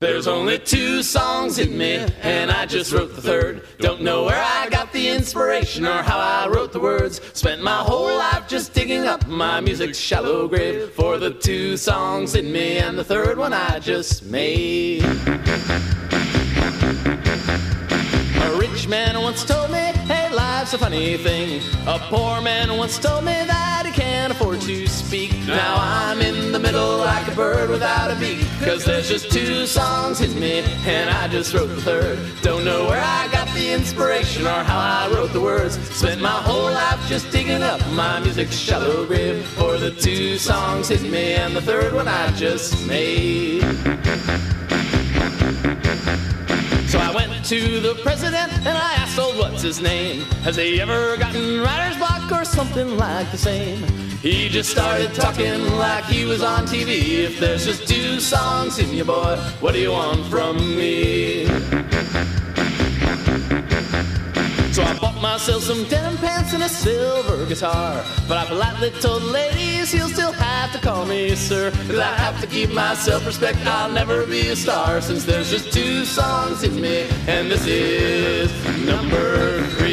There's only 2 songs in me, and I just wrote the third. Don't know where I got the inspiration or how I wrote the words. Spent my whole life just digging up my music's shallow grave for the 2 songs in me and the third one I just made. A rich man once told me, hey, life's a funny thing. A poor man once told me that he can't afford to speak. Now I'm in the middle like a bird without a beak, 'cause there's just 2 songs in me, and I just wrote the third. Don't know where I got the inspiration or how I wrote the words. Spent my whole life just digging up my music's shallow grave for the 2 songs in me and the third one I just made. So I went to the president and I asked, oh, what's his name? Has he ever gotten writer's block or something like the same? He just started talking like he was on TV. If there's just 2 songs in you, boy, what do you want from me? So I bought myself some denim pants and a silver guitar, but I politely told the ladies he'll still have to call me sir, 'cause I have to keep my self-respect. I'll never be a star since there's just 2 songs in me, and this is number 3.